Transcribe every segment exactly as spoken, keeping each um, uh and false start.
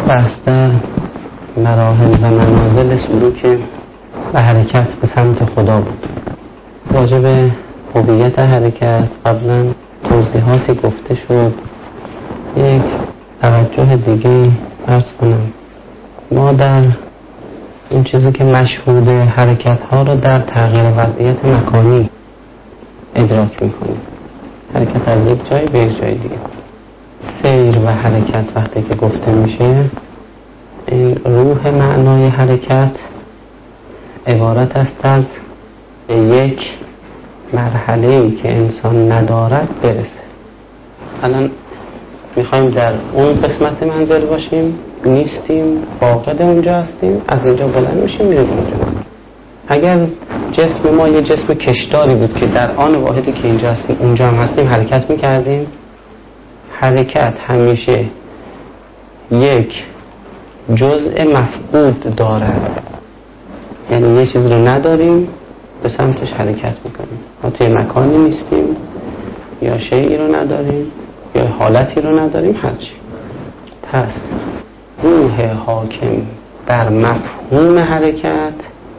بحث در مراحل و منازل سلوک و حرکت به سمت خدا بود. راجع به هویت حرکت قبلا توضیحاتی گفته شد. یک توجه دیگه عرض کنم، ما در این چیزی که مشهود حرکت ها رو در تغییر وضعیت مکانی ادراک میکنیم. حرکت از یک جای به یک جای دیگه. سیر و حرکت وقتی که گفته میشه، این روح معنای حرکت عبارت است از به یک مرحله‌ای که انسان ندارد برسه. الان میخوایم در اون قسمت منزل باشیم، نیستیم، فاقد اونجا هستیم، از اینجا بلند میشیم میریم اونجا. اگر جسم ما یه جسم کشداری بود که در آن واحدی که اینجا هستیم اونجا هم هستیم حرکت میکردیم، حرکت همیشه یک جزء مفقود دارد، یعنی یه چیز رو نداریم به سمتش حرکت میکنیم. ما توی مکانی نیستیم یا شیئی رو نداریم یا حالتی رو نداریم، هرچی. پس روح حاکم بر مفهوم حرکت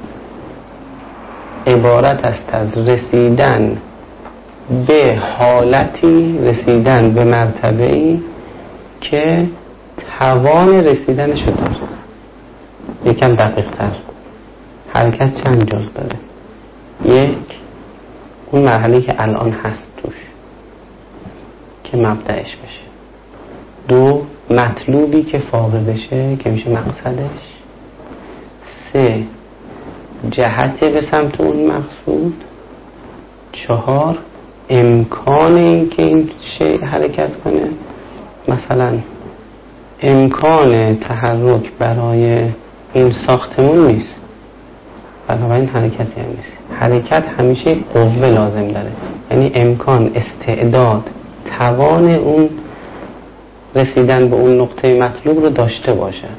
عبارت است از رسیدن به حالتی، رسیدن به مرتبه‌ای که توان رسیدنش رو داره. یکم دقیق تر، حرکت چند جز داره؟ یک، اون مرحله که الان هست توش که مبدأش بشه. دو، مطلوبی که فاقد بشه که میشه مقصدش. سه، جهت به سمت اون مقصود. چهار، امکان این که این شیء حرکت کنه. مثلا امکان تحرک برای این ساختمون نیست، بنابراین حرکتی هم نیست. حرکت همیشه قوه لازم داره، یعنی امکان، استعداد، توان اون رسیدن به اون نقطه مطلوب رو داشته باشد.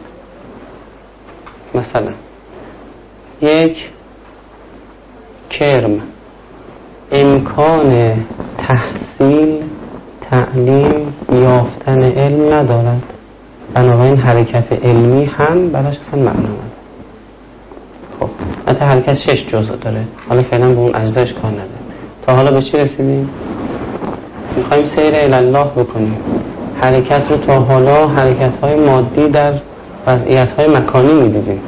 مثلا یک کرم امکان تحصیل، تعلیم، یافتن علم ندارد، بنابراین حرکت علمی هم براش اصلا معنا نداره. خب حتی حرکت شش جزء داره، حالا فعلا به اون اجزاش کار نداره. تا حالا به چی رسیدیم؟ میخوایم سیر الله بکنیم. حرکت رو تا حالا حرکت‌های مادی در وضعیت‌های مکانی می‌دیدیم.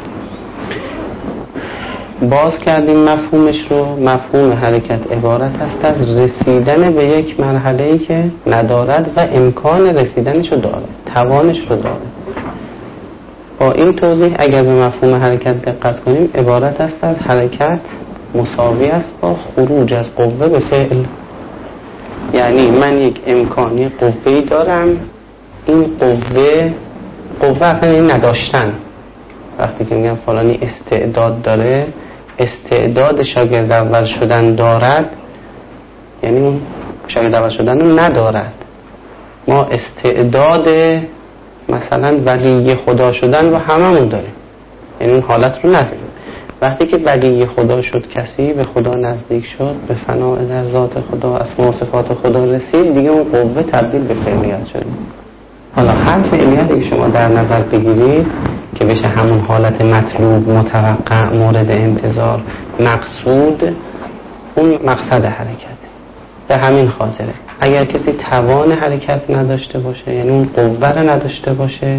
باز کردیم مفهومش رو. مفهوم حرکت عبارت است از رسیدن به یک مرحله‌ای که ندارد و امکان رسیدنش رو داره، توانش رو داره. با این توضیح اگر به مفهوم حرکت دقت کنیم، عبارت است از حرکت مساوی است با خروج از قوه به فعل. یعنی من یک امکانی قوه‌ای دارم، این قوه قوه اصلا این نداشتن. وقتی که میگم فلانی استعداد داره، استعداد شاگرد اول شدن دارد، یعنی اون شاگرد اول شدن رو ندارد. ما استعداد مثلا ولی خدا شدن رو هممون داریم، یعنی اون حالت رو نداریم. وقتی که ولی خدا شد کسی، به خدا نزدیک شد، به فناء در ذات خدا، اسما و صفات خدا رسید، دیگه اون قوه تبدیل به فعلیت شد. حالا هر فعلیتی که شما در نظر بگیرید که بشه همون حالت مطلوب، متوقع، مورد انتظار، مقصود، اون مقصد حرکت. به همین خاطره اگر کسی توان حرکت نداشته باشه، یعنی اون قوه رو نداشته باشه،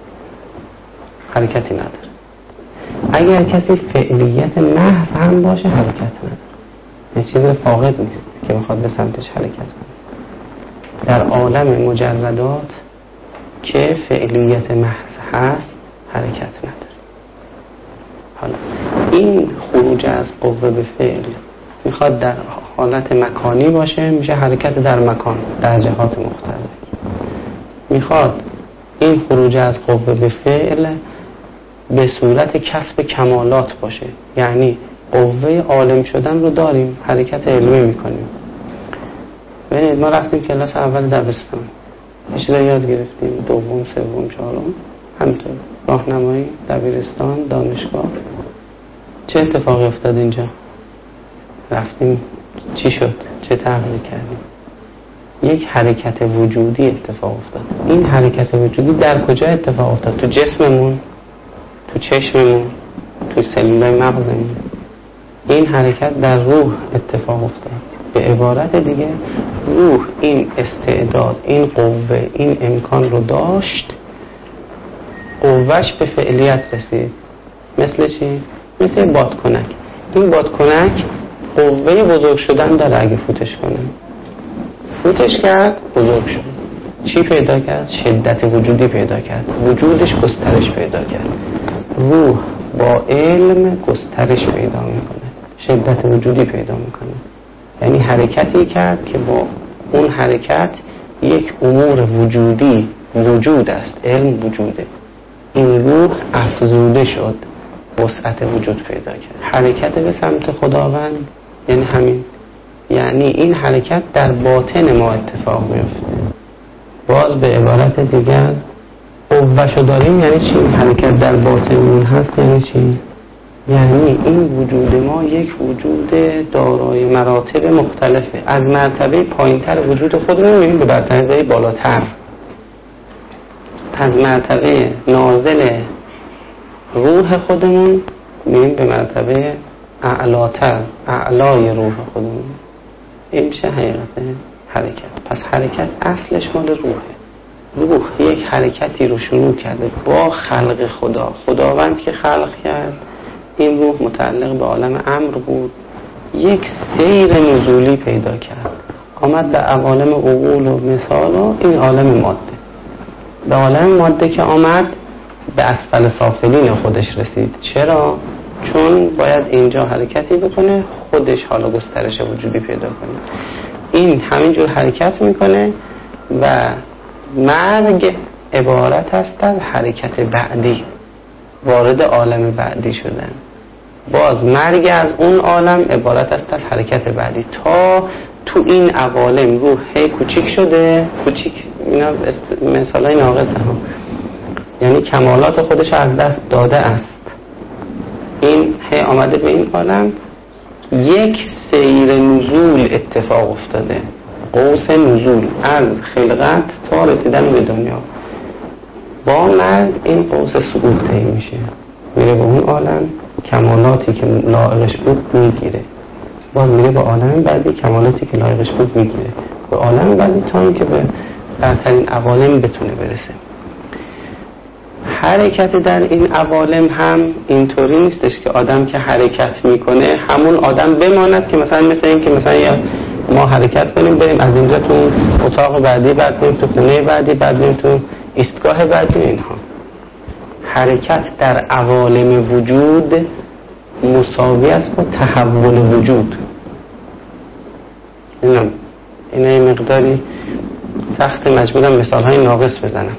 حرکتی نداره. اگر کسی فعلیت محض هم باشه، حرکت نداره، یه چیز فاقد نیست که بخواد به سمتش حرکت کنه. در عالم مجردات که فعلیت محض هست، حرکت نداره. حالا این خروج از قوه به فعل میخواد در حالت مکانی باشه، میشه حرکت در مکان در جهات مختلف. میخواد این خروج از قوه به فعل به صورت کسب کمالات باشه، یعنی قوه عالم شدن رو داریم، حرکت علمی میکنیم. ببینید ما رفتیم کلاس اول دبستان، یه چیزا یاد گرفتیم، دوم، سوم، چهارم، همینطور راهنمایی، دبیرستان، دانشگاه. چه اتفاقی افتاد اینجا؟ رفتیم چی شد؟ چه تغییری کردیم؟ یک حرکت وجودی اتفاق افتاد. این حرکت وجودی در کجا اتفاق افتاد؟ تو جسممون، تو چشممون، تو سلولای مغزمون. این حرکت در روح اتفاق افتاد. به عبارت دیگه روح این استعداد، این قوه، این امکان رو داشت، قوهش به فعلیت رسید. مثل چی؟ مثل بادکنک. این بادکنک قوه بزرگ شدن داره. اگه فوتش کنه، فوتش کرد، بزرگ شد. چی پیدا کرد؟ شدت وجودی پیدا کرد. وجودش گسترش پیدا کرد. روح با علم گسترش پیدا میکنه، شدت وجودی پیدا میکنه. یعنی حرکتی کرد که با اون حرکت یک امور وجودی وجود است، علم وجوده. این روح افزوده شد، وسعت وجود پیدا کرد. حرکت به سمت خداوند یعنی همین، یعنی این حرکت در باطن ما اتفاق میفته. باز به عبارت دیگر قوه‌شو داریم یعنی چی؟ حرکت در باطنمون هست یعنی چی؟ یعنی این وجود ما یک وجود دارای مراتب مختلفه. از مرتبه پایینتر وجود خودمون میریم به مرتبه بالاتر. از مرتبه نازل روح خودمون میریم به مرتبه اعلاتر، اعلای روح خودمون. این میشه حقیقت حرکت. پس حرکت اصلش مال روحه. روح یک حرکتی رو شروع کرده با خلق خدا. خداوند که خلق کرد، این روح متعلق به عالم امر بود، یک سیر نزولی پیدا کرد، آمد به عوالم عقول و مثال و این عالم ماده. به عالم ماده که آمد به اسفل سافلین خودش رسید. چرا؟ چون باید اینجا حرکتی بکنه، خودش حالا گسترش وجودی پیدا کنه. این همینجور حرکت میکنه و مرگ عبارت است از حرکت بعدی، وارد عالم بعدی شدن. باز مرگ از اون عالم عبارت است از حرکت بعدی، تا تو این عوالم روح هی کوچیک شده. کوچیک اینا مثالای ناقصه ها، یعنی کمالات خودش از دست داده است. این هی آمده به این عالم، یک سیر نزول اتفاق افتاده، قوس نزول از خلقت تا رسیدن به دنیا. با مرگ این قوس صعود طی میشه، میره به اون عالم، کمالاتی که لایقش بود میگیره. باز میره به عالم بعدی، کمالاتی که لایقش بود میگیره، به عالم بعدی تا اینکه به برترین عوالم بتونه برسه. حرکت در این عوالم هم اینطوری نیستش که آدم که حرکت میکنه همون آدم بماند، که مثلا مثل این که مثلا یا ما حرکت کنیم بریم از اینجا تو اتاق بعدی، بعد بریم تو خونه بعدی، بعد بریم تو ایستگاه بعدی. اینها حرکت در عوالم وجود مساوی است با تحول وجود. اینا اینا مقداری سخت، مجبورم مثال های ناقص بزنم.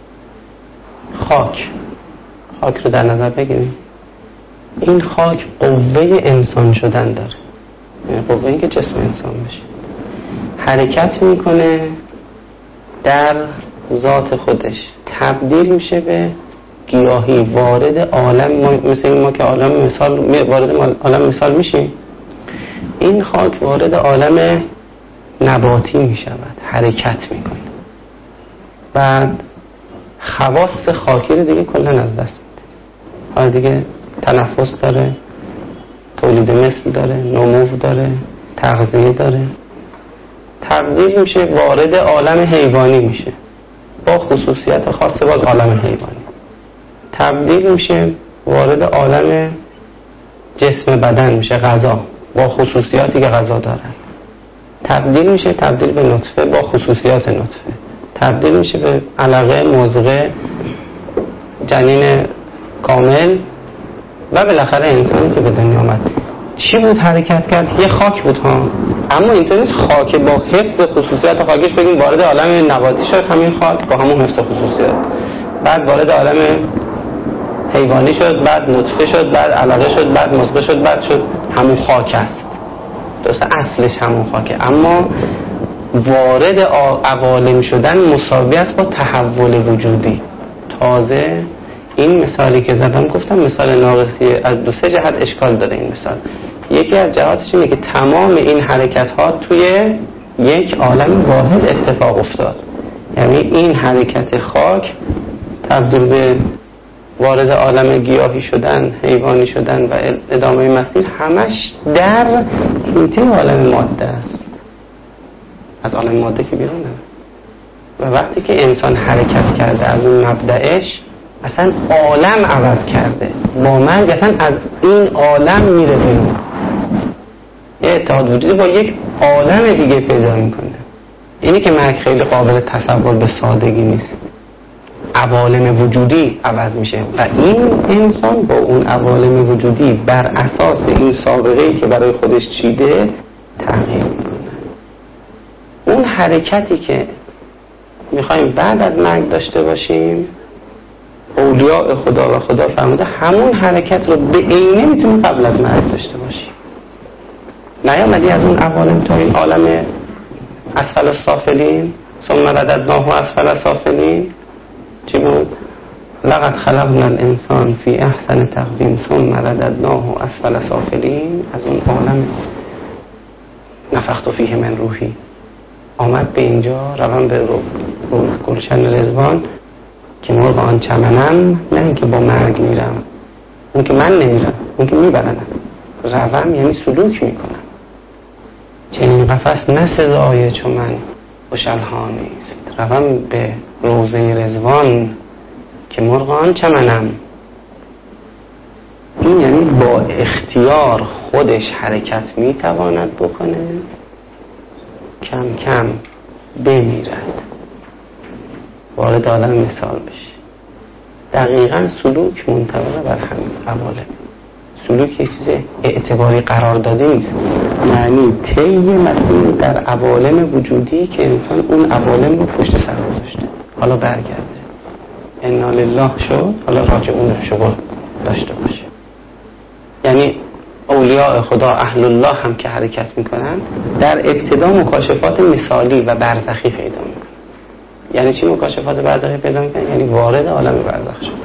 خاک خاک رو در نظر بگیریم. این خاک قوه انسان شدن داره، یعنی قوه این که جسم انسان بشه. حرکت میکنه در ذات خودش، تبدیل میشه به گیاهی، وارد عالم ما، مثل این ما که عالم مثال وارد عالم مثال میشیم. این خاک وارد عالم نباتی میشود، حرکت میکنه. بعد خواص خاکی رو دیگه کلا از دست میده. حالا دیگه تنفس داره، تولید مثل داره، نمو داره، تغذیه داره. تبدیل میشه وارد عالم حیوانی میشه با خصوصیت خاص باز عالم حیوانی. تبدیل میشه وارد عالم جسم بدن میشه، غذا با خصوصیاتی که غذا داره. تبدیل میشه تبدیل به نطفه با خصوصیات نطفه. تبدیل میشه به علقه، مضغه، جنین کامل و بالاخره انسانی که به دنیا آمد. چی بود حرکت کرد؟ یه خاک بود ها، اما اینطور نیست خاک با حفظ خصوصیات خاکش بگیم وارد عالم نباتی شد همین خاک با همون حفظ خصوصیات، بعد وارد عالم حیوانی شد، بعد نطفه شد، بعد علقه شد، بعد مضغه شد، بعد شد همون خاک است. درسته اصلش همون خاکه، اما وارد عوالم شدن مساوی است با تحول وجودی. تازه این مثالی که زدم گفتم مثال ناقصی، از دو سه جهت اشکال داره این مثال. یکی از جهاتش اینه که تمام این حرکت ها توی یک عالم واحد اتفاق افتاد. یعنی این حرکت خاک تبدیل به وارد عالم گیاهی شدن، حیوانی شدن و ادامه مسیر همش در حیطه عالم ماده است. از عالم ماده که بیرونه. و وقتی که انسان حرکت کرده از اون مبدأش، اصلا عالم عوض کرده. با مرگ اصلا از این عالم میره بیرون. یه اتحاد وجودی با یک عالم دیگه پیدا میکنه. اینی که مرگ خیلی قابل تصور به سادگی نیست. عوالم وجودی عوض میشه و این انسان با اون عوالم وجودی بر اساس این سابقه‌ای که برای خودش چیده تغییر میکنه. اون حرکتی که میخوایم بعد از مرگ داشته باشیم، اولیاء خدا و خدا فرموده همون حرکت رو به عینه میتونیم قبل از مرگ داشته باشیم. نیامدی از اون عوالم تا این عالم اسفل السافلین ثم رددناه اسفل السافلین چی بود؟ لقد خلقنا الانسان فی احسن تقویم ثم رددناه اسفل السافلین. از اون عالم نفخت فیه من روحی آمد به اینجا، روان به رو گلشن رضوان که مرغ آن چمنم، نه اینکه با مرگ میرم، اون که من نمیرم، اون که میبرنم. روم یعنی سلوک میکنم. چنین قفس نه سزای چو من خوشالها نیست. روم به روضه رضوان که مرغ آن چمنم. این یعنی با اختیار خودش حرکت میتواند بکنه، کم کم بمیرد، وارد عالم مثال بشه. دقیقاً سلوک منطبق بر همین عوالم. سلوک یک چیز اعتباری قرار داده نیست، یعنی طی مسیر در عوالم وجودی که انسان اون عوالم رو پشت سر گذاشته، حالا برگرده، انا لله شد، حالا راجعون شغل داشته باشه. یعنی اولیاء خدا اهل الله هم که حرکت میکنن در ابتدا مکاشفات مثالی و برزخی پیدا میکنن. یعنی چی مکاشفات برزخی پیدا میکنن؟ یعنی وارد عالم برزخ شد.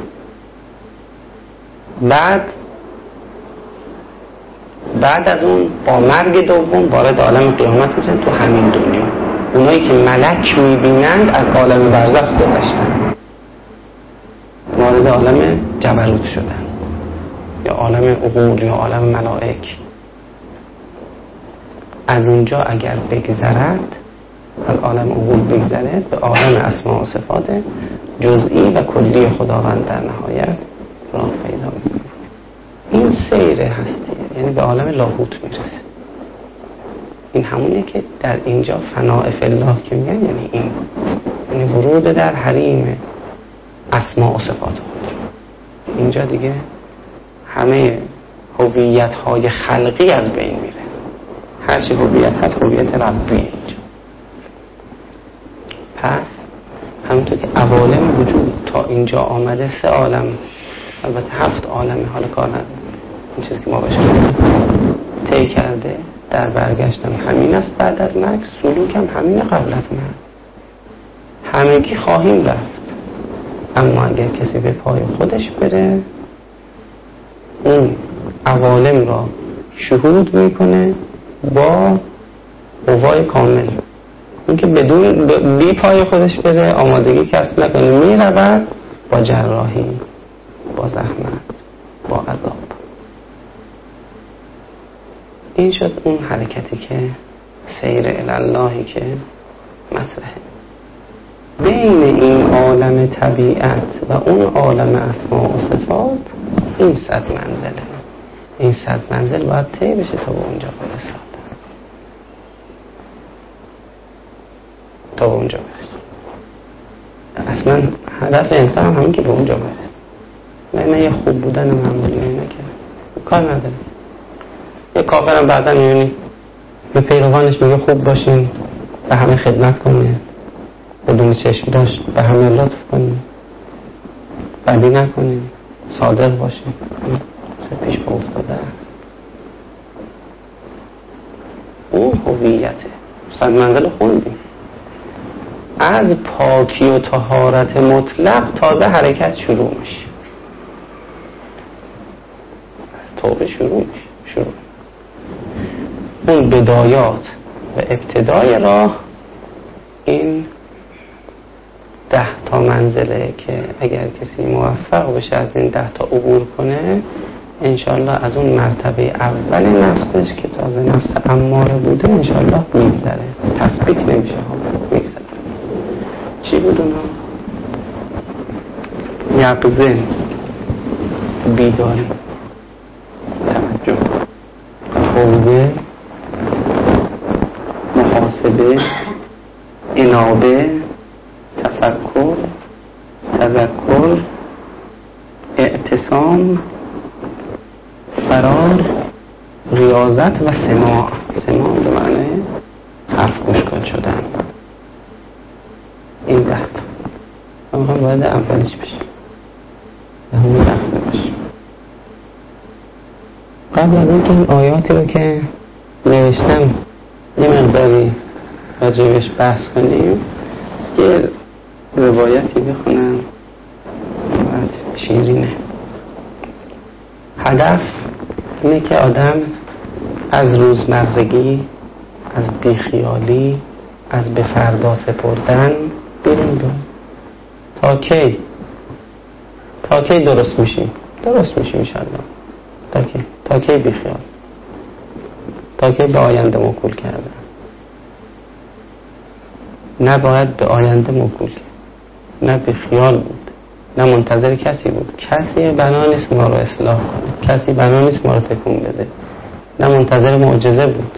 بعد بعد از اون با مرگ دوم وارد عالم قیامت میشن تو همین دنیا. اونایی که ملک میبینند از عالم برزخ گذشتن، وارد عالم جبروت شدن، یا عالم عقول یا عالم ملائک. از اونجا اگر بگذرد، از عالم عقول بگذرد، به عالم اسماء و صفات جزئی و کلی خداوند در نهایت راه پیدا میکنه. این سیر هستیه، یعنی به عالم لاهوت میرسه. این همونه که در اینجا فناء فی الله که میگن، یعنی این، یعنی ورود در حریم اسماء و صفات خود. اینجا دیگه همه هویت های خلقی از بین میره. هر چی هویت هست هویت ربی اینجا. پس همونطور که عوالم وجود تا اینجا آمده، سه عالم، البته هفت عالم، حال کار نداره، این چیزی که ما بشه طی کرده در برگشتم همین است. بعد از مرگ سلوک هم همین قبل از مرگ. همگی خواهیم رفت، اما اگر کسی به پای خودش بره، اون عوالم را شهود میکنه با قوای کامل. اون که بدون بی پای خودش بره، آمادگی کسب نکنه، میرود با جراحی، با زحمت، با عذاب. این شد اون حرکتی که سیر الاللهی که مطرحه. بین این عالم طبیعت و اون عالم اسماء و صفات این صد منزله. این صد منزل باید طی بشه تا به اونجا برسه. تا به اونجا برسه. اصلا هدف انسان هم همین که به اونجا برسه. نه نه یه خوب بودن معمولی نه که کار نداره. یه کافر هم بعضا میبینی به پیروانش میگه خوب باشین، به همه خدمت کنه، بدون چشم داشت به همه لطف کنی، بدی نکنی، صادق باشی. چه پیش با افتاده است. اون هویته. صد منزل خوندیم. از پاکی و طهارت مطلق تازه حرکت شروع میشه. از توبه شروع میشه. شروع. اون بدایات و ابتدای راه این ده تا منزله که اگر کسی موفق بشه از این ده تا عبور کنه انشالله از اون مرتبه اول نفسش که تازه نفس اماره بوده انشالله میگذره، تثبیت نمیشه ها، میگذره. چی بود اونا؟ یقظه، بیداری، توجه، توبه، محاسبه، انابه، تفکر، تذکر، اعتصام، فرار، ریاضت و سماع. سماع به معنی حرف گوش کن شدن. این ده تا ما باید اولیش بشه به همون دخته باشه. قبل از اینکه این آیاتی رو که نوشتم یه مقداری راجبش بحث کنیم یه روایتی بخونم شیرینه. هدف اینه که آدم از روزمرگی، از بیخیالی، از به فردا سپردن بیرون بیاد. تا کی؟ تا کی درست میشیم؟ درست میشیم انشالله. تا کی؟ تا کی بیخیال؟ تا کی به آینده موکول کردن؟ نباید به آینده موکول کرد، نه بیخیال بود، نه منتظر کسی بود. کسی بنا نیست ما رو اصلاح کنه، کسی بنا نیست ما رو تکون بده، نه منتظر معجزه بود.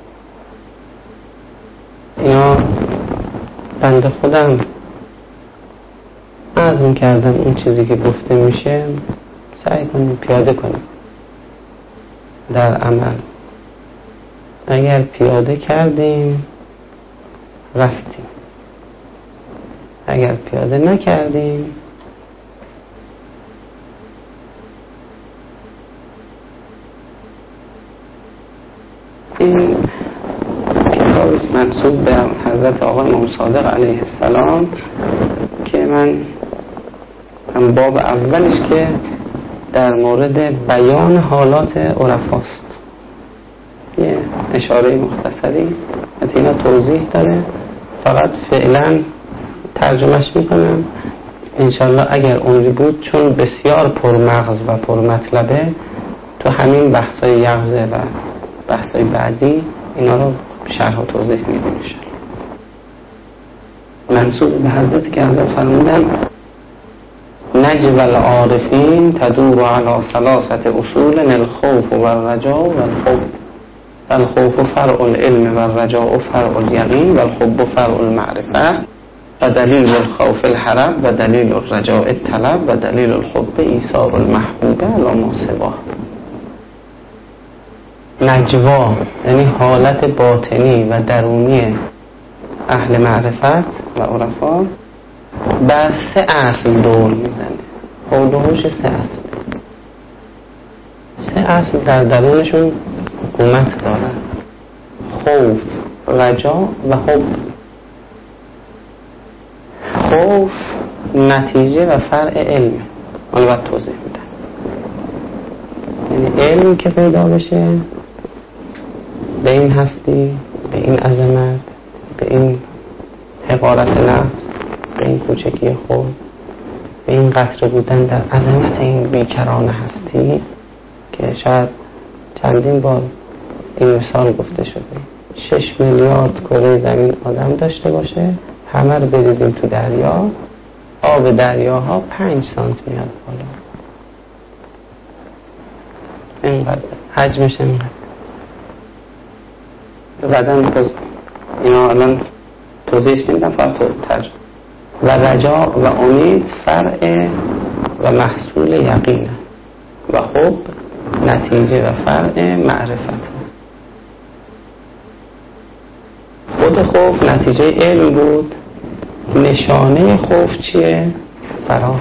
اینا بنده خودم عزم کردم اون چیزی که گفته میشه سعی کنیم پیاده کنیم در عمل. اگر پیاده کردیم رستیم، اگر پیاده نکردیم این کتابی منسوب به حضرت آقا امام صادق علیه السلام که من هم باب اولش که در مورد بیان حالات عرفاست، یه اشاره مختصری از اینا توضیح داره، فقط فعلا ترجمهش میکنم انشالله اگر عمری بود، چون بسیار پرمغز و پرمطلبه. تو همین بحثای یغزه و بحثای بعدی اینا رو شرح و توضیح میدیم انشالله. منسوب به حضرت که حضرت فرمودن نجو العارفین تدور علی ثلاثه اصول الخوف و الرجاء و الحب. الخوف فرع العلم و الرجاء فرع الیقین و الحب فرع المعرفه و دلیل الخوف الحرب و دلیل الرجاء الطلب و دلیل الحب ایثار المحبوب علی ما سواه. نجوا یعنی حالت باطنی و درونی اهل معرفت و عرفا بر سه اصل دور میزنه. حول و حوش سه اصل. سه اصل در درونشون قومت دارن: خوف، رجا و حب. خوف نتیجه و فرع علم، حالا باید توضیح میدم. یعنی علم که پیدا بشه به این هستی، به این عظمت، به این حقارت نفس، به این کوچکی خود، به این قطره بودن در عظمت این بیکران هستی که شاید چندین بار این مثال گفته شده. شش میلیارد کره زمین آدم داشته باشه، همه رو بریزیم تو دریا، آب دریاها پنج سانت میاد بالا. اینقدر حجمش اینقدر. بعدن پس اینا الان توضیحش نمیدم، فقط ترجمه. و رجا و امید فرع و محصول یقین است و حب نتیجه و فرع معرفت است. خود خوف نتیجه علم بود. نشانه خوف چیه؟ فرار.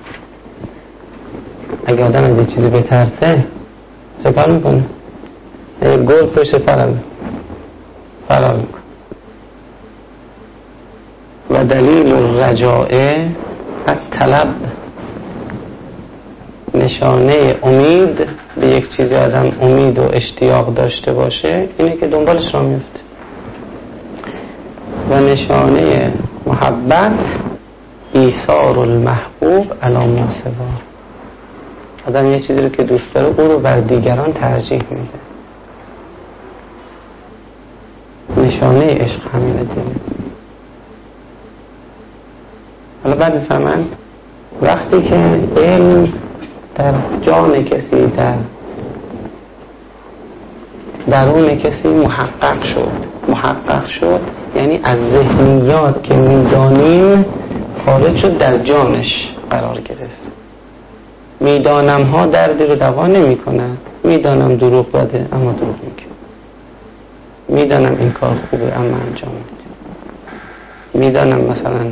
اگه آدم از یه چیزی بترسه چه کار میکنه؟ یه گل پشت سرم فرار میکنه. و دلیل الرجاء الطلب، نشانه امید به یک چیزی آدم امید و اشتیاق داشته باشه اینه که دنبالش را میفته. و نشانه محبت ایثار المحبوب علی ما سوا. آدم یه چیزی رو که دوست داره او رو بر دیگران ترجیح میده. نشانه عشق همینه دیگه. حالا بعد میفهمن وقتی که علم در جان کسی، در درون کسی محقق شد محقق شد یعنی از ذهنیات که میدانیم خارج شد، در جانش قرار گرفت. میدانم ها دردی رو دوا نمی کند. میدانم دروغ بده اما دروغ میگه. میدانم این کار خوبه اما انجام میده. میدانم مثلا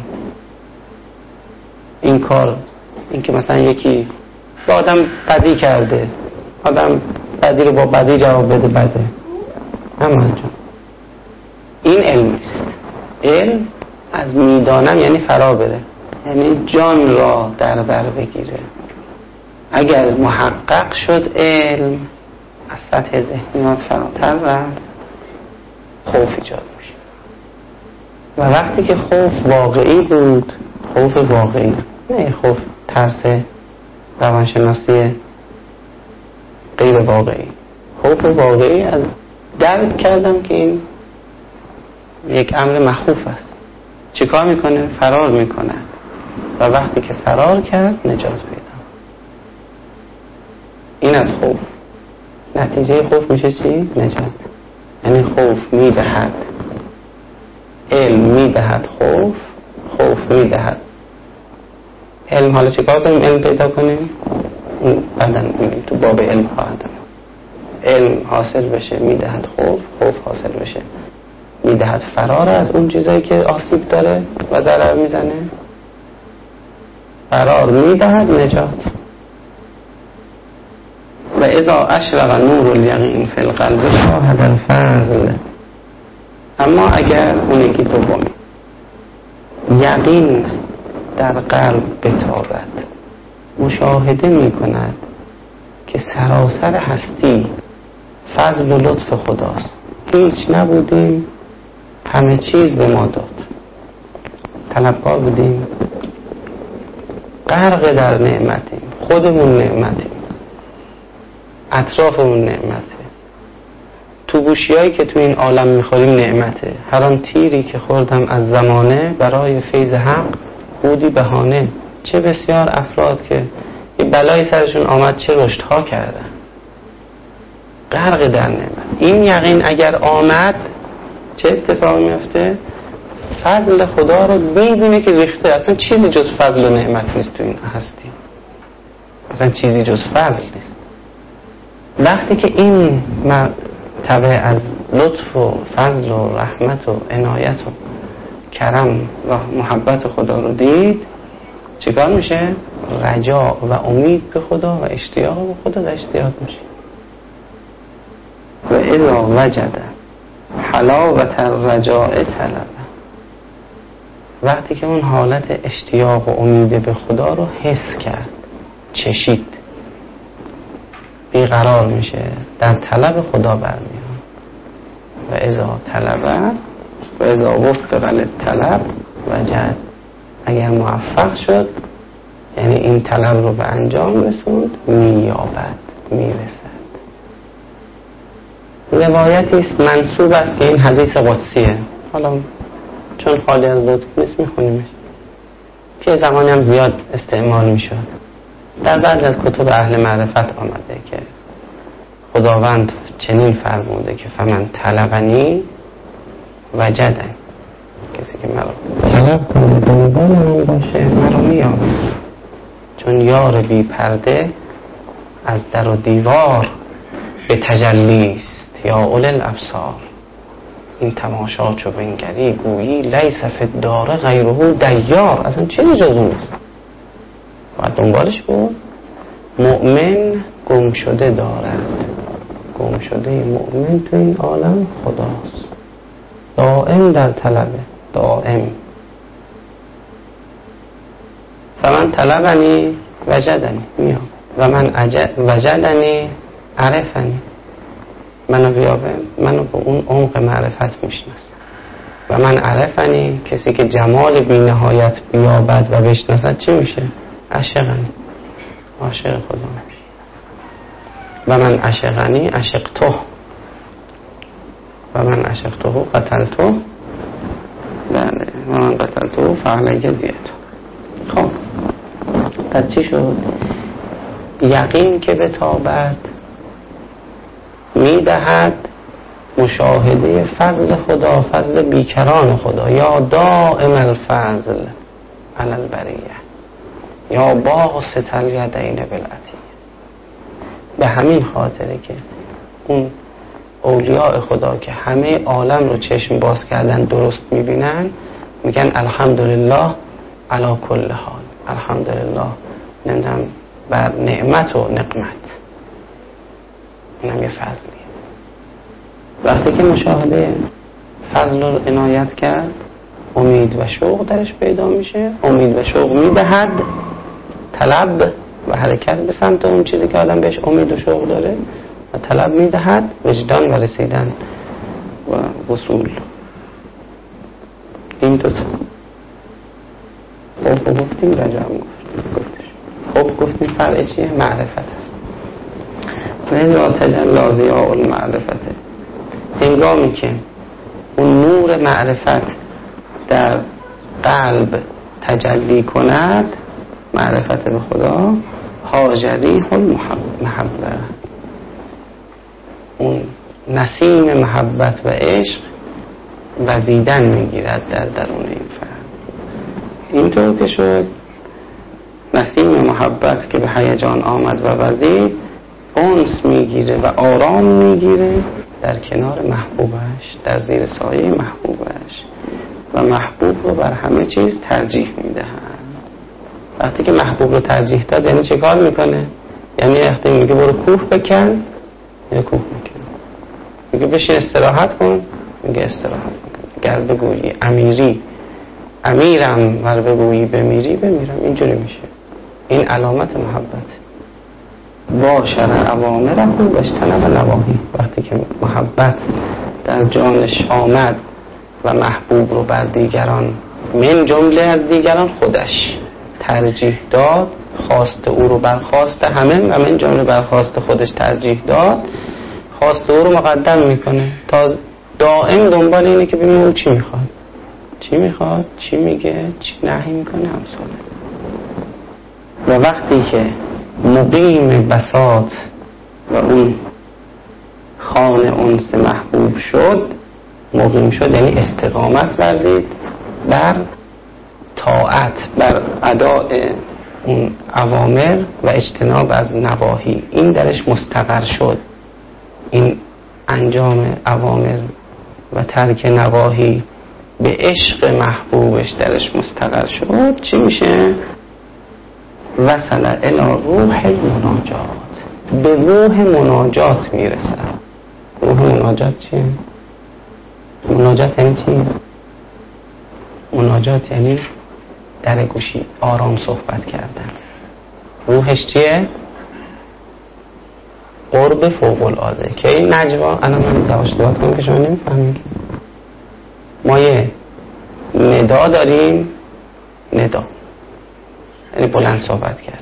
این کار، این که مثلا یکی با آدم بدی کرده، آدم بدی رو با بدی جواب بده بده اما انجام. این علم است. علم از میدانم یعنی فرا بره، یعنی جان را در بر بگیره. اگر محقق شد علم از سطح ذهنیات فراتر رفت، خوف ایجاد میشه. و وقتی که خوف واقعی بود، خوف واقعی نه خوف ترس روانشناسی غیر واقعی، خوف واقعی از درک کردم که این یک امر مخوف است. چی کار میکنه؟ فرار میکنه. و وقتی که فرار کرد نجات پیدا. این از خوف. نتیجه خوف میشه چی؟ نجات. یعنی خوف میدهد علم، میدهد خوف، خوف میدهد علم. حالا چی کار کنیم علم پیدا کنیم؟ بعدن تو باب علم خواهد علم حاصل بشه میدهد خوف، خوف حاصل بشه میدهد فرار از اون چیزایی که آسیب داره و ضرر میزنه، فرار میدهد نجات. و اذا اشرق نور الیقین فی القلب شاهد الفضل. اما اگر اون یکی دومی یقین در قلب بتابد، مشاهده میکند که سراسر هستی فضل و لطف خداست، هیچ نبودیم همه چیز به ما داد، طلبکار بودیم، غرق در نعمتیم، خودمون نعمتیم، اطرافمون نعمته، تو گوشیایی که تو این عالم میخوریم نعمته، هر آن تیری که خوردم از زمانه برای فیض حق بودی بهانه. چه بسیار افراد که یه بلایی سرشون آمد چه رشدها کردن، غرق در نعمت. این یقین اگر آمد چه اتفاقی میفته؟ فضل خدا رو میبینه که ریخته. اصلا چیزی جز فضل و نعمت نیست تو این هستی، اصلا چیزی جز فضل نیست. وقتی که این مرتبه از لطف و فضل و رحمت و عنایت و کرم و محبت خدا رو دید، چیکار میشه؟ رجا و امید به خدا و اشتیاق به خدا در اشتیاق میشه. و اذا وجد حلاوت الرجاء طلب. وقتی که اون حالت اشتیاق و امید به خدا رو حس کرد، چشید، بیقرار میشه، در طلب خدا برمیاد. و اذا طلب و اذا وفق للطلب وجد. اگر موفق شد یعنی این طلب رو به انجام رسوند، مییابد، میرسد. روایتی است منسوب است که این حدیث قدسیه، حالا چون خالی از لطف نیست میخونیمش، که زمانی هم زیاد استعمال میشد. در بعضی از کتب اهل معرفت آمده که خداوند چنین فرموده که فمن طلبنی وجدن، کسی که مرا طلب کنه دنبال من باشه مرا میابه. چون یار بی پرده از در و دیوار به تجلیست یا اول الابصار. این تماشا چو بنگری گویی لیس فی الدار غیره دیار. اصلا چیزی جز اون نیست، باید دنبالش بود. مؤمن گم شده دارد، گم شده مؤمن تو این عالم خداست، دائم در طلبه، دائم. فمن طلبنی وجدنی، میام. و من وجدنی عرفنی، منو بیابه، منو به اون عمق معرفت میشناسم. و من عرفنی، کسی که جمال بی نهایت بیابد و بشناسد چی میشه؟ عشقنی، عاشق خدا میشه. و من عشقنی عشقته و من عشقته قتلته، بله و من قتلته فعلیه دیته. خب پس چی شد؟ یقین که بتابد میدهد مشاهده فضل خدا، فضل بیکران خدا، یا دائم الفضل علی البریه، یا باسط الیدین بالعطیه. به همین خاطره که اون اولیاء خدا که همه عالم رو چشم باز کردن درست میبینن، میگن الحمدلله علی کل حال، الحمدلله نمیدونم بر نعمت و نقمت. اینم یه فضلیه. وقتی که مشاهده فضل رو عنایت کرد، امید و شوق درش پیدا میشه، امید و شوق میدهد طلب و حرکت به سمت اون چیزی که آدم بهش امید و شوق داره و طلب میدهد وجدان و رسیدن و وصول. این دوتا خب گفتیم رجا هم گفتیم خب گفتیم فرع چیه؟ معرفت است. فهذا تجلی ضیاء المعرفت. هنگامی که اون نور معرفت در قلب تجلی کند، معرفت به خدا، هاجریه المحبه، اون نسیم محبت و عشق وزیدن میگیرد در درون این فرد. اینطور که شد نسیم محبت که به هیجان آمد و وزید، انس میگیره و آرام میگیره در کنار محبوبش، در زیر سایه محبوبش، و محبوب رو بر همه چیز ترجیح میدهد. وقتی که محبوب رو ترجیح داد یعنی چه کار میکنه؟ یعنی وقتی میگه برو کوه بکن، یه کوه میکنه. میگه بشین استراحت کن، میگه استراحت میکنه. گر بگویی امیری امیرم ور بگویی بمیری بمیرم. اینجوری میشه. این علامت محبت. با شرع اوامر خوب اجتنب نواهی. وقتی که محبت در جانش آمد و محبوب رو بر دیگران، من جمله از دیگران خودش ترجیح داد، خواست او رو بر خواست همه و من جمله بر خواست خودش ترجیح داد، خواست او رو مقدم میکنه تا دائم دنبال اینه که ببینه او چی میخواد، چی میخواد، چی میگه، چی نهی میکنه، همساله. و وقتی که مقیم بساط و اون خانه انس محبوب شد، مقیم شد یعنی استقامت ورزید بر طاعت، بر اداء اون اوامر و اجتناب از نواهی. این درش مستقر شد. این انجام اوامر و ترک نواهی به عشق محبوبش درش مستقر شد. چی میشه؟ وصل الی روح المناجات، به روح مناجات میرسه. روح مناجات چیه؟ مناجات یعنی چی؟ مناجات یعنی در گوشی آرام صحبت کردن. روحش چیه؟ قرب فوق العاده. که این نجوا، انا من دواشتوات کنم که شما نمیفهمید. ما یه ندا داریم، ندا یعنی بلند صحبت کرد.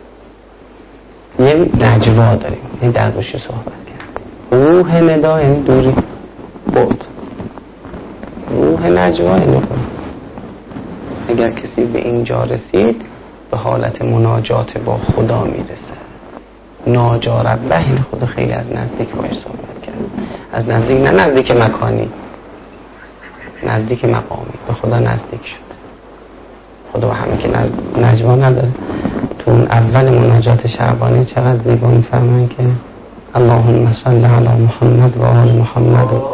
یه نجوا داریم یعنی در گوشی صحبت کرد. روح ندا یعنی دوری، بود. روح نجوا یعنی بود. اگر کسی به اینجا رسید به حالت مناجات با خدا میرسه. ناجا ربه این خدا خیلی از نزدیک باش صحبت کرد. از نزدیک، نه نزدیک مکانی، نزدیک مقامی. به خدا نزدیک شد. خدا همه که نجوا نداره. تو اون اول مناجات شعبانی چقدر زیبا میفرمایند که اللهم صل علی محمد و آل محمد و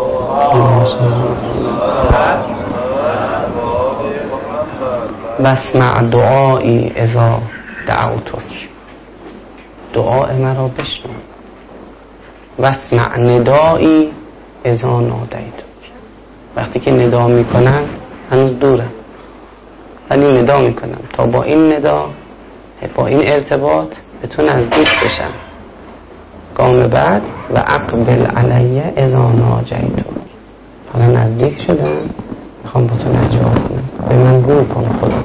واسمع دعایی اذا دعوتک، دعای مرا بشنو. واسمع ندایی اذا نادیتک، وقتی که ندا میکنن هنوز دورم ولی ندا میکنم تا با این ندا، با این ارتباط به تو نزدیک بشم. گام بعد و اقبل علیه اذا ناجیتک، حالا نزدیک شدم میخوام با تو نجات کنم، به من رو کن خدا.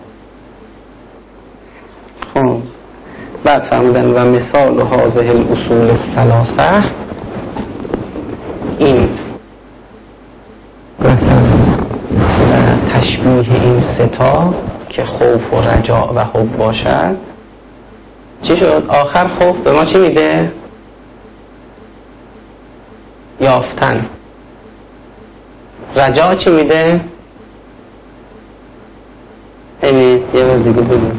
خب بعد فهمیدن و مثال هذه الاصول الثلاثه، این مثلا و تشبیه این ستا که خوف و رجاء و حب باشد. چی شد؟ آخر خوف به ما چی میده؟ یافتن. رجاء چی میده؟ یعنی یه بار دیگه بگیم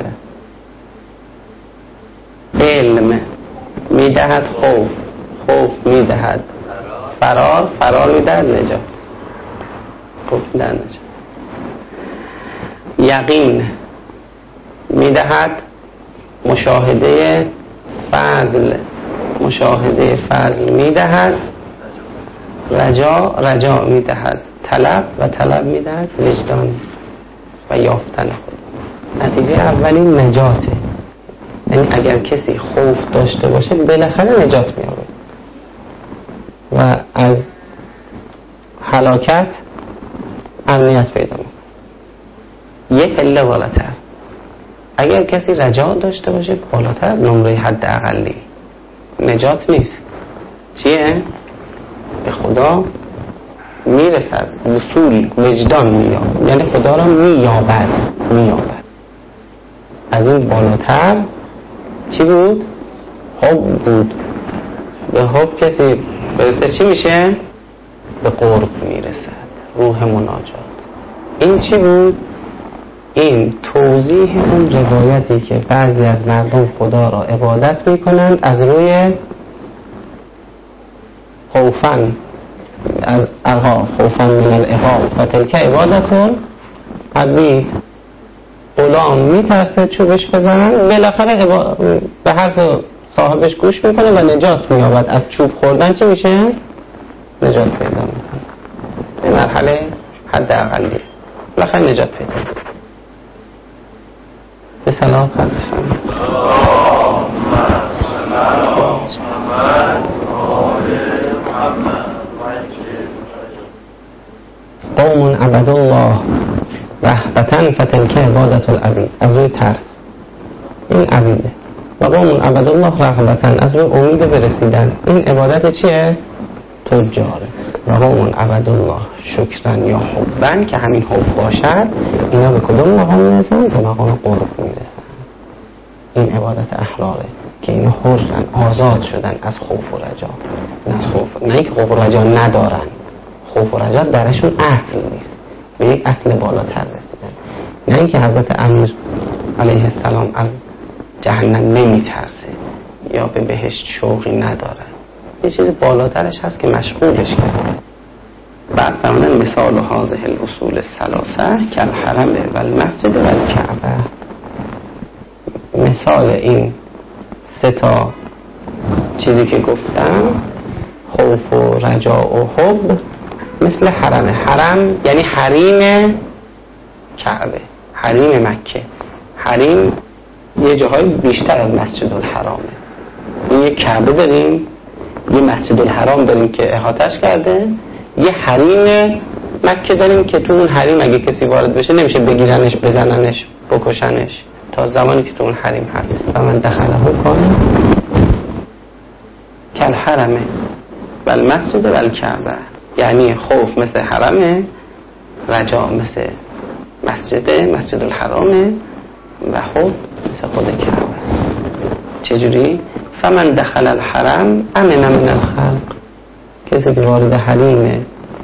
علم میدهد خوف، خوف میدهد فرار، فرار میدهد نجات، خوف میدهد نجات. یقین میدهد مشاهده فضل، مشاهده فضل میدهد رجا، رجا میدهد طلب و طلب میدهد وجدان و یافتن خود. نتیجه اولی نجاته. یعنی اگر کسی خوف داشته باشه بالاخره نجات می‌یابه و از هلاکت امنیت پیدا می‌کنه. یه پله بالاتر اگر کسی رجا داشته باشه، بالاتر از نمره حد اقلی، نجات نیست. چیه؟ به خدا میرسد، وصول وجدان می‌یابد، یعنی خدا را می‌یابد می‌یابد. از این بالاتر چی بود؟ حب بود. به حب کسی برسه چی میشه؟ به قرب میرسد، روح مناجات. این چی بود؟ این توضیح اون روایتی که بعضی از مردم خدا را عبادت میکنند از روی خوفن از الها خوفن من العقاب و تلک عبادتون عبید. غلام میترسه چوبش بزنن، بالاخره به حرف صاحبش گوش میکنه و نجات مییابد. از چوب خوردن چی میشه؟ نجات پیدا میکنه. به مرحله حد اقلی بالاخره نجات پیدا میکنه. به سلام خلفم قوم عبد الله رهبتن فتلک عبادت العبید. از روی ترس این عبیده. و قوم عبد الله رهبتن از روی امید برسیدن این عبادت چیه؟ تجاره. و قوم عبد الله شکرن یا حبن که همین حب باشد، اینا به کدوم مقام میرسن؟ به مقام قرب میرسن. این عبادت احراره که اینا حرن، آزاد شدن از خوف و رجا. نه از خوف، نه اینکه خوف و رجا ندارن، خوف و رجا درشون اصل نیست، به یک اصل بالاتر رسیدن. نه اینکه حضرت امیر علیه السلام از جهنم نمی ترسه یا به بهشت شوقی نداره، یه چیز بالاترش هست که مشغولش کرده. بعد فرمودن مثال هذه الاصول الثلاثه کالحرم و المسجد و الکعبه. مثال این سه تا چیزی که گفتم، خوف و رجا و حب، مثل حرم. حرم یعنی حریم کعبه، حریم مکه. حریم یه جاهای بیشتر از مسجد الحرامه. یه کعبه داریم، یه مسجد الحرام داریم که احاطش کرده، یه حریم مکه داریم که تو اون حریم اگه کسی وارد بشه نمیشه بگیرنش، بزننش، بکشنش تا زمانی که تو اون حریم هست. و من دخله کنه کل حرمه و المسجد و الکعبه. یعنی خوف مثل حرمه، رجا مثل مسجده، مسجد الحرامه، و حب مثل خود کعبه است. چجوری؟ فمن دخل الحرم امن من الخلق. کسی که وارد حریم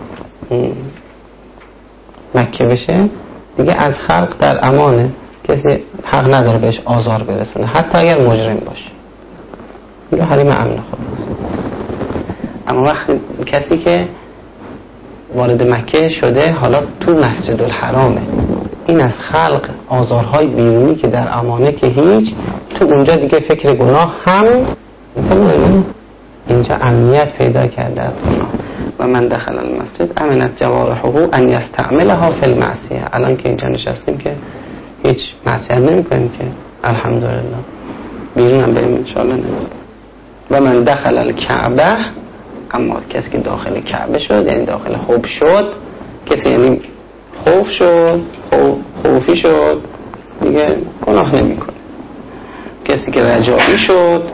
مکه بشه دیگه از خلق در امانه، کسی حق نداره بهش آزار برسونه، حتی اگر مجرم باشه. این حریم امن خود. اما وقتی کسی که وارد مکه شده حالا تو مسجد الحرامه، این از خلق آزارهای بیرونی که در امانه که هیچ، تو اونجا دیگه فکر گناه هم اینجا امنیت پیدا کرده از گناه. و من دخل المسجد امنت جوارحه ان یستعملها فی المعصیه. الان که اینجا نشستیم که هیچ معصیت نمی کنیم که الحمدلله، بیرون هم بریم انشاءالله نمید. و من دخل الکعبه، اما کسی که داخل کعبه شد یعنی داخل حب شد، کسی یعنی خوف شد، خوفی شد دیگه گناه نمی کنه. کسی که رجایی شد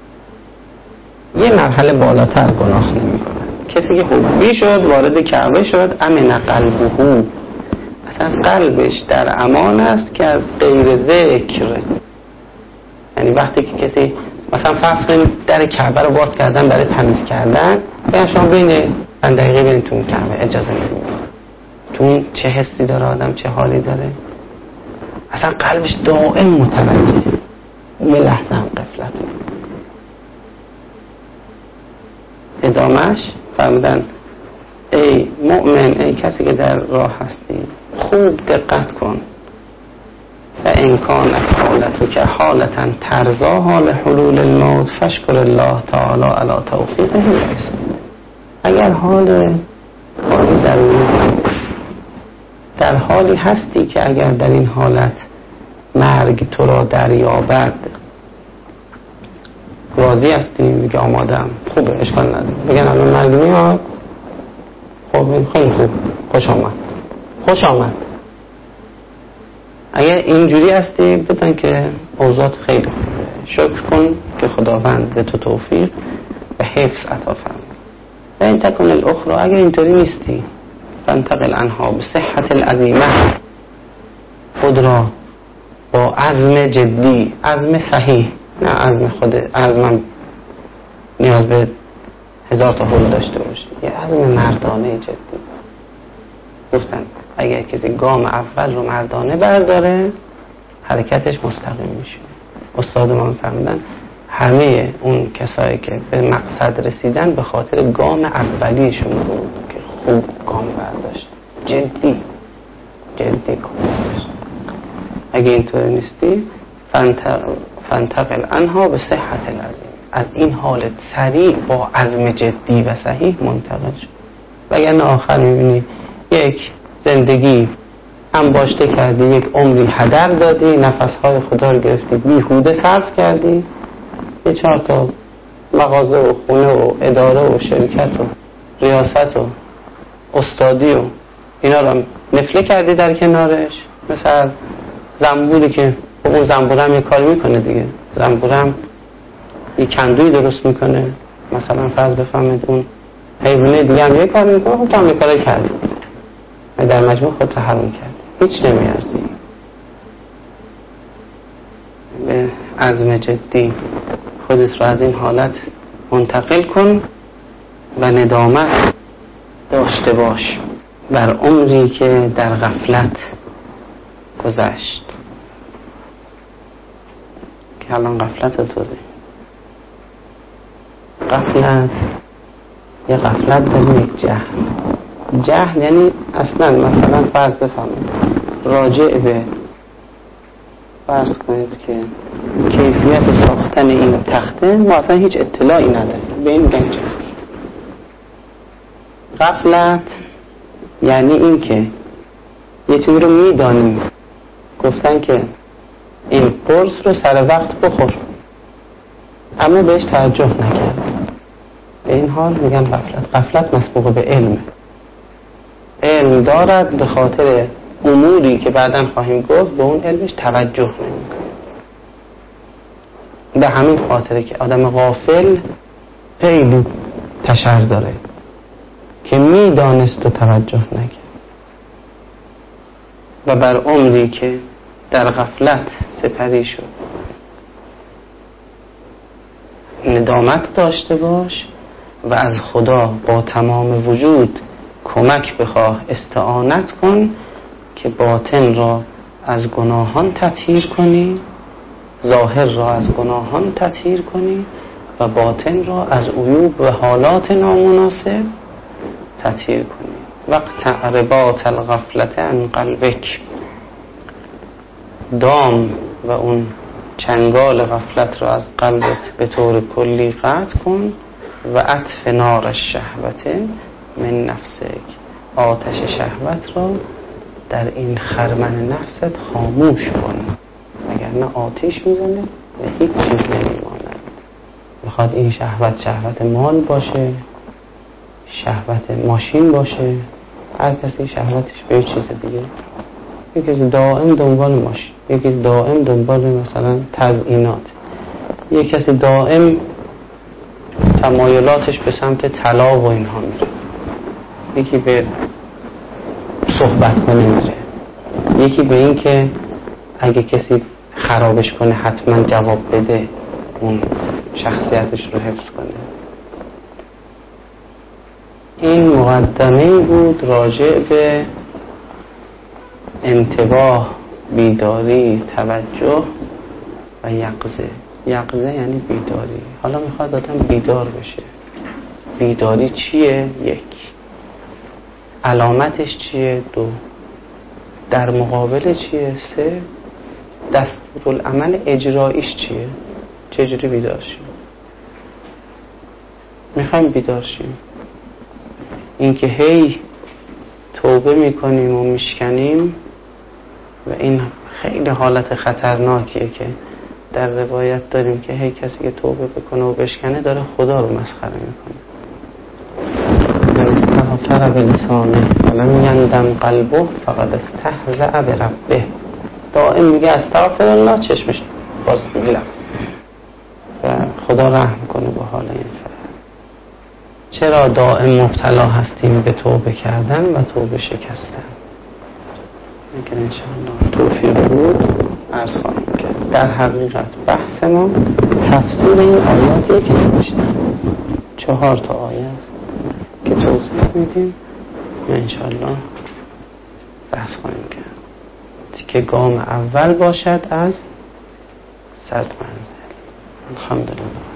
یه مرحله بالاتر گناه نمی کنه. کسی که حبی شد وارد کعبه شد، امن قلبه، اصلا قلبش در امان است که از غیر ذکر. یعنی وقتی که کسی مثلا فرض کنید در کعبه رو باز کردن برای تمیز کردن، بگن شما بین چند دقیقه برید تو کعبه، اجازه میدید. تو چه حسی داره آدم، چه حالی داره، اصلا قلبش دائم متوجه، یه لحظه هم غفلت میکنه. ادامش فرمودن ای مؤمن، ای کسی که در راه هستی، خوب دقت کن. و امکانت حالتو که حالتا ترزا حال حلول الموت فشکر الله تعالی علی توفیقه لیس. اگر حال حالی در در حالی هستی که اگر در این حالت مرگ تو را دریابد راضی هستی، میگه آمادم، خوبه، اشکال نداره، بگن الان مرگ میاد، خب خیلی خوب، خوش آمد، خوش آمد. اگر اینجوری هستی بدون که اوضاعت خیلی خوبه، شکر کن که خداوند به تو توفیق و حفظ عطا فرمود. و این تکن الاخرى، اگر اینطوری نیستی فانتقل عنها به صحت العزیمه، خود را با عزم جدی، عزم صحیح، نه عزم خود، عزمم نیاز به هزار تا حل داشته باشه، یه عزم مردانه جدی. گفتن اگر کسی گام اول رو مردانه برداره حرکتش مستقیم میشه. استاد ما فهمیدن همه اون کسایی که به مقصد رسیدن به خاطر گام اولیشون بود که خوب گام برداشت، جدی جدی گام برداشت. اگه اینطور نیستی فانتقل عنها به صحت العظیم، از این حالت سریع با عزم جدی و صحیح منتقل شد. وگرنه آخر میبینی یک زندگی انباشته کردی، یک عمری هدر دادی، نفسهای خدا رو گرفتی، بیهوده صرف کردی، یه چهار تا مغازه و خونه و اداره و شرکت و ریاست و استادی و اینا رو نفله کردی در کنارش. مثل زنبوری که اون زنبور هم یه کار میکنه دیگه، زنبور هم یه کندوی درست میکنه، مثلا فرض بفهمید اون حیوانه دیگه هم یه کار میکنه، خود هم یه کاری کردی، در مجموع خود رو حرام کرد، هیچ نمیارزی. به عزم جدی خودت رو از این حالت منتقل کن و ندامت داشته باش بر عمری که در غفلت گذشت. که الان غفلت رو توضیح. غفلت یه غفلت داریم، یک جهل. جهل یعنی اصلا مثلا فرض بفهمید راجع به فرض کنید که کیفیت ساختن این تخته ما اصلا هیچ اطلاعی نداریم، به این میگن جهل. غفلت یعنی این که یه چیزی رو میدانیم، گفتن که این قرص رو سر وقت بخور اما بهش توجه نکرد، به این حال میگن غفلت. غفلت مسبوق به علم، علم دارد به خاطر اموری که بعداً خواهیم گفت به اون علمش توجه نمیکنه. به همین خاطره که آدم غافل خیلی تشر داره که میدانست و توجه نکرد و بر عمری که در غفلت سپری شد ندامت داشته باش و از خدا با تمام وجود کمک بخواه، استعانت کن که باطن را از گناهان تطهیر کنی، ظاهر را از گناهان تطهیر کنی و باطن را از عیوب و حالات نامناسب تطهیر کنی. وقت رباط الغفلت عن قلبک، دام و اون چنگال غفلت را از قلبت به طور کلی قطع کن و عطف نار الشهوت من نفسک، آتش شهوت را در این خرمن نفست خاموش کن، وگرنه آتش میزنه و هیچ چیز نمیماند. میخواد این شهوت شهوت مال باشه، شهوت ماشین باشه، هر کسی شهوتش به چیز دیگه. یکی دائم دنبال ماشین، یکی دائم دنبال مثلا تزیینات، یکی کسی دائم تمایلاتش به سمت طلا و اینها میره، یکی به صحبت کنه میره، یکی به این که اگه کسی خرابش کنه حتما جواب بده، اون شخصیتش رو حفظ کنه. این مقدمه بود راجع به انتباه، بیداری، توجه و یقظه. یقظه یعنی بیداری. حالا میخواد آدم بیدار بشه. بیداری چیه؟ یک. علامتش چیه؟ دو. در مقابل چیه؟ سه. دستورالعمل اجراییش چیه؟ چجوری بیدار شیم؟ میخوایم بیدار شیم. این که هی توبه میکنیم و میشکنیم و این خیلی حالت خطرناکیه که در روایت داریم که هی کسی که توبه بکنه و بشکنه داره خدا رو مسخره میکنه. من استغفر بلسانه ولم یندم قلبه فقد استهزأ بربه. دائم میگه استغفر الله، چشمش باز میلغز و خدا رحم کنه به حال این فرد. چرا دائم مبتلا هستیم به توبه کردن و توبه شکستن؟ اگر انشاءالله توفیق بود عرض خواهیم کرد. در حقیقت بحث ما تفسیر این آیاتیه که نوشتم. چهار تا آیه است که توضیح میدیم و انشاءالله بحث خواهیم کرد که گام اول باشد از صد منزل. الحمدلله.